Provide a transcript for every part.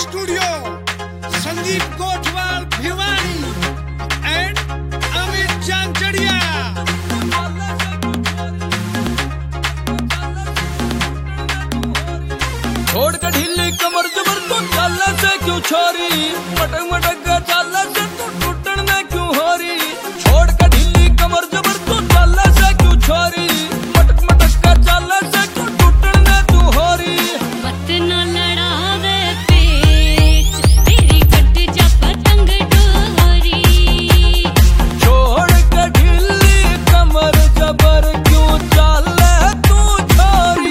Studio, Sandeep Kotwal Bhiwani and Amit Janchadiya. छोड़ के ढीली कमर जबर तू चाल से क्यों छोरी, मटक मटक के चाल से तू टूटन में क्यों हो रही। छोड़ के ढीली कमर जबर तू चाल से क्यों छोरी, मटक मटक के चाल से तू टूटन में तू हो रही। मत ना लड़ावे पेच, तेरी कट जा पतंग डोरी। छोड़ के ढीली कमर जबर क्यों चाल तू छोरी।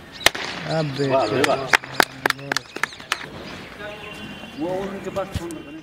वो उनके पास फोन